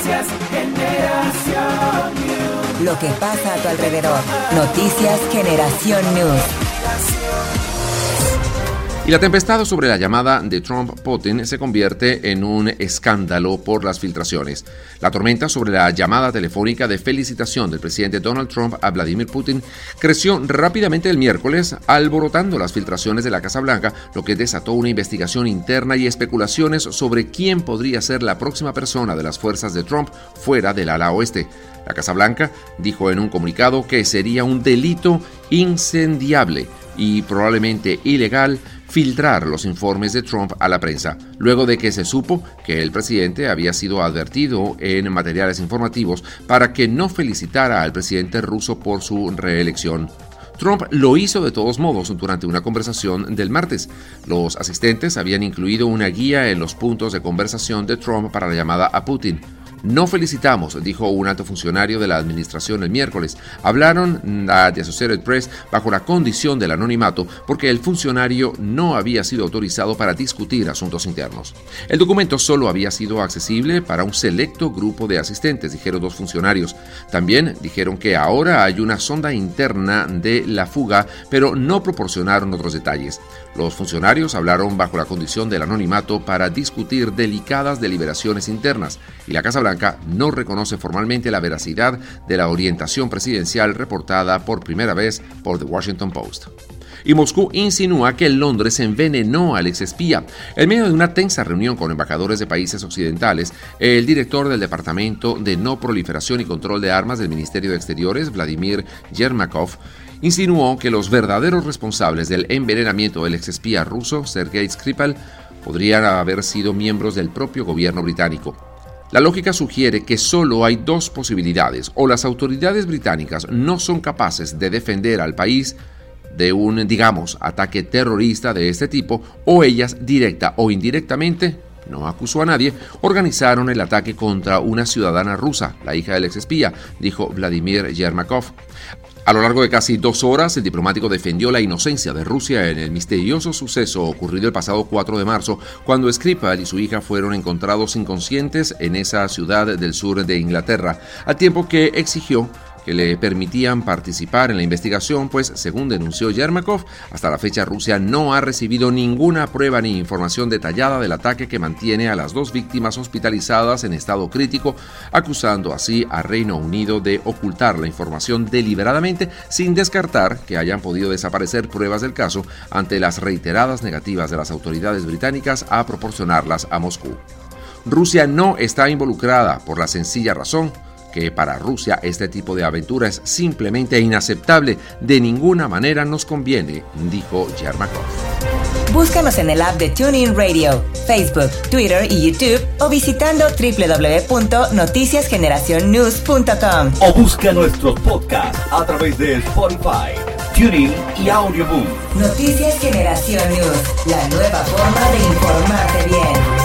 Noticias Generación News. Lo que pasa a tu alrededor. Noticias Generación News. Y la tempestad sobre la llamada de Trump-Putin se convierte en un escándalo por las filtraciones. La tormenta sobre la llamada telefónica de felicitación del presidente Donald Trump a Vladimir Putin creció rápidamente el miércoles, alborotando las filtraciones de la Casa Blanca, lo que desató una investigación interna y especulaciones sobre quién podría ser la próxima persona de las fuerzas de Trump fuera del ala oeste. La Casa Blanca dijo en un comunicado que sería un delito incendiable y probablemente ilegal filtrar los informes de Trump a la prensa, luego de que se supo que el presidente había sido advertido en materiales informativos para que no felicitara al presidente ruso por su reelección. Trump lo hizo de todos modos durante una conversación del martes. Los asistentes habían incluido una guía en los puntos de conversación de Trump para la llamada a Putin. No felicitamos, dijo un alto funcionario de la administración el miércoles. Hablaron a The Associated Press bajo la condición del anonimato porque el funcionario no había sido autorizado para discutir asuntos internos. El documento solo había sido accesible para un selecto grupo de asistentes, dijeron dos funcionarios. También dijeron que ahora hay una sonda interna de la fuga, pero no proporcionaron otros detalles. Los funcionarios hablaron bajo la condición del anonimato para discutir delicadas deliberaciones internas y la Casa Blanca no reconoce formalmente la veracidad de la orientación presidencial reportada por primera vez por The Washington Post. Y Moscú insinúa que Londres envenenó al exespía. En medio de una tensa reunión con embajadores de países occidentales, el director del Departamento de No Proliferación y Control de Armas del Ministerio de Exteriores, Vladimir Yermakov, insinuó que los verdaderos responsables del envenenamiento del exespía ruso, Sergei Skripal, podrían haber sido miembros del propio gobierno británico. La lógica sugiere que solo hay dos posibilidades: o las autoridades británicas no son capaces de defender al país de un, ataque terrorista de este tipo, o ellas, directa o indirectamente, no acusó a nadie, organizaron el ataque contra una ciudadana rusa, la hija del exespía, dijo Vladimir Yermakov. A lo largo de casi 2 horas, el diplomático defendió la inocencia de Rusia en el misterioso suceso ocurrido el pasado 4 de marzo, cuando Skripal y su hija fueron encontrados inconscientes en esa ciudad del sur de Inglaterra, al tiempo que exigió que le permitían participar en la investigación, pues, según denunció Yermakov, hasta la fecha Rusia no ha recibido ninguna prueba ni información detallada del ataque que mantiene a las 2 víctimas hospitalizadas en estado crítico, acusando así a Reino Unido de ocultar la información deliberadamente, sin descartar que hayan podido desaparecer pruebas del caso ante las reiteradas negativas de las autoridades británicas a proporcionarlas a Moscú. Rusia no está involucrada por la sencilla razón que para Rusia este tipo de aventura es simplemente inaceptable. De ninguna manera nos conviene, dijo Yermakov. Búscanos en el app de TuneIn Radio, Facebook, Twitter y YouTube o visitando www.noticiasgeneracionnews.com. O busca nuestros podcasts a través de Spotify, TuneIn y Audioboom. Noticias Generación News, la nueva forma de informarte bien.